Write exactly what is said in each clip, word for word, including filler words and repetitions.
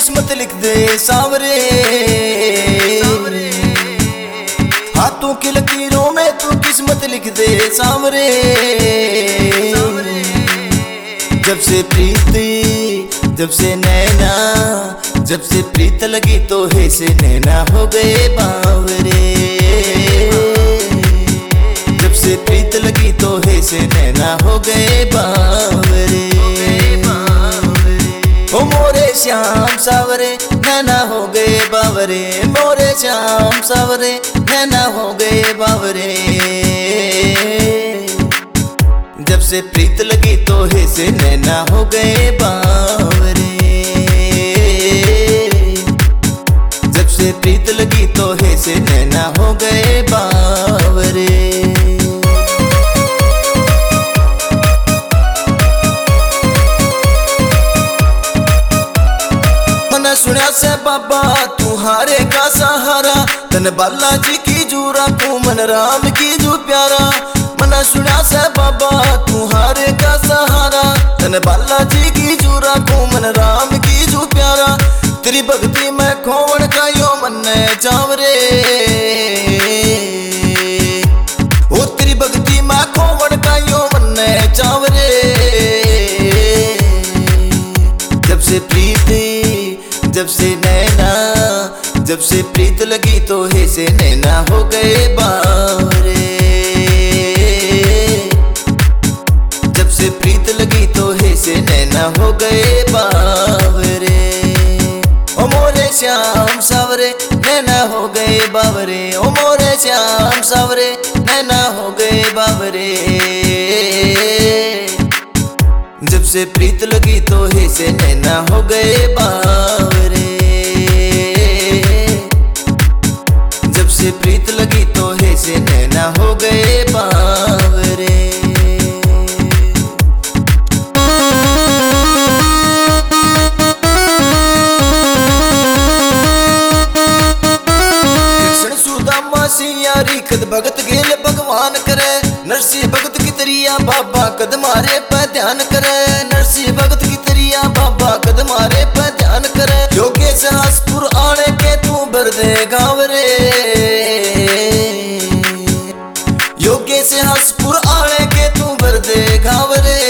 किस्मत लिख दे सावरे, हाथों की लकीरों में तू किस्मत लिख दे सावरे। जब से प्रीति जब से नैना जब से प्रीत लगी तो हे से नैना हो गए बावरे। जब से प्रीत लगी तो हे से नैना हो गए बावरे। ओ मोरे श्याम सावरे नैना हो गए बावरे, मोरे श्याम सावरे नैना हो गए बावरे। जब से प्रीत लगी तो हे से नैना हो गए बावरे। जब से प्रीत लगी तो हे से नैना हो गए बावरे। मैंने सुना से बाबा तुम्हारे का सहारा, तन बालाजी की जूरा तू मन राम की जू प्यारा। मैंने सुना से बाबा तुम्हारे का सहारा, तन बालाजी की जूरा तू मन राम की जू प्यारा। तेरी भक्ति में खोवन का यो मन चावरे, ओ तेरी भक्ति में खोवन का यो मन चावरे। जब से प्रीति जब से नैना जब से प्रीत लगी तो हे से नैना हो गए बावरे। जब से प्रीत लगी तो हे से नैना हो गए बावरे। ओ मोरे श्याम सावरे नैना हो गए बावरे, ओ मोरे श्याम सावरे नैना हो गए बावरे। जब से प्रीत लगी तो हे से नैना हो गए बावरे। जब से प्रीत लगी तो हे से नैना हो गए बावरे। सियारी कद भगत गेल भगवान करे, नरसी भगत की तरिया बाबा कद मारे पे ध्यान करे। नरसी भगत की तरिया बाबा कद मारे पे ध्यान करे। योगेश हसपुर आने के तू भर दे गावरे, योगेश हसपुर आने के तू भर दे गावरे।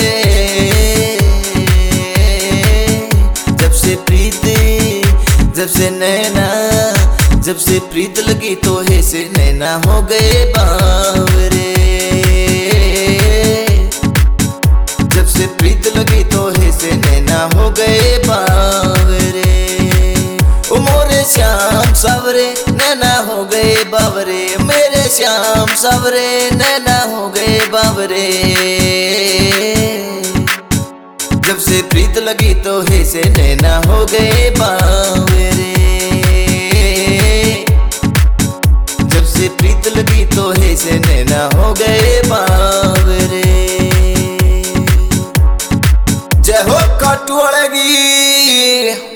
जब से प्रीति जब से नैना जब से प्रीत लगी तो हे से नैना हो गए बावरे। जब से प्रीत लगी तो हे से नैना हो गए बावरे। ओ मोरे श्याम सावरे नैना हो गए बावरे, मेरे श्याम सावरे नैना हो गए बावरे। जब से प्रीत लगी तो हे से नैना हो गए बावरे। जब से प्रीत लगी तो हे से नैना हो गए बावरे। जय हो काटू वाले की।